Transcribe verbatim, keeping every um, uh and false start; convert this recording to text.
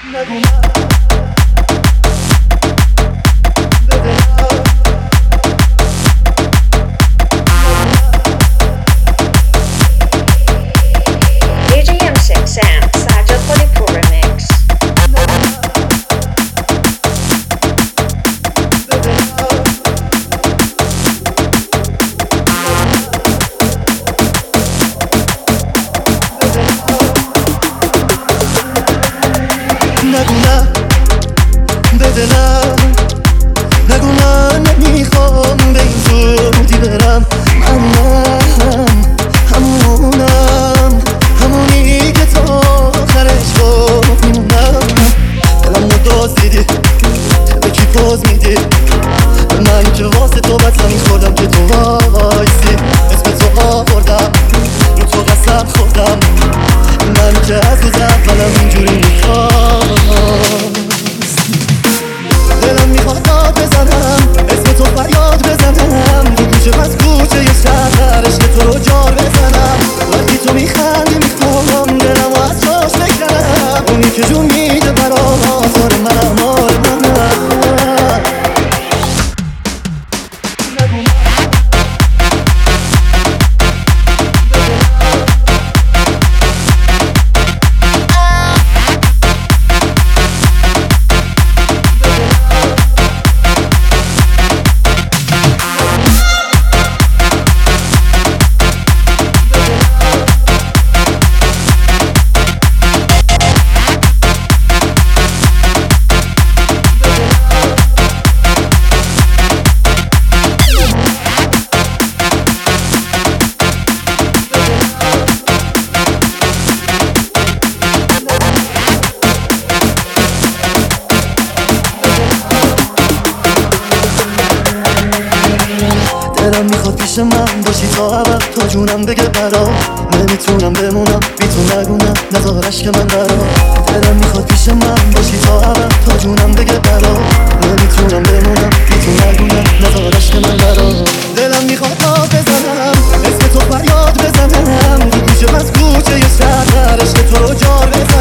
نگو دی جی ام six Sam Sajid Kholi Pro Remix. نگو نه به دلم، نگو نه نمیخوام به این زودی برم. من همونم، همونی که تا آخرش باز میمونم. دلم رو دزدیدی، به کی پوز میدی؟ من که واسه تو بطلا میخوردم که تو وایسی. اسم تو آوردم، رو تو قسم خوردم. من که از روز اولم اینجوری میخواست. دلم میخواد داد بزنم، اسم تو فریاد بزنم. تو کوچه پس کوچه یه شهر عشق تو رو جار بزنم. وقتی تو میخندی میخوام دلم رو از جاش بکنم. اونی که جون میده برام آزار منم، آره منم. دلم میخواد پیش من باشی تا ابد، تا جونم بگه برا. نمیتونم بمونم بی تو، نگو نه نذارش که من برا. دلم میخواد پیش من باشی تا ابد، تا جونم بگه برا. نمیتونم بمونم بی تو، نگو نه نذارش که من برا. دلم میخواد آب بزنم، اسم تو فریاد بزنم. تو کوچه پس کوچه یه شهر عشق تو رو جار بزنم.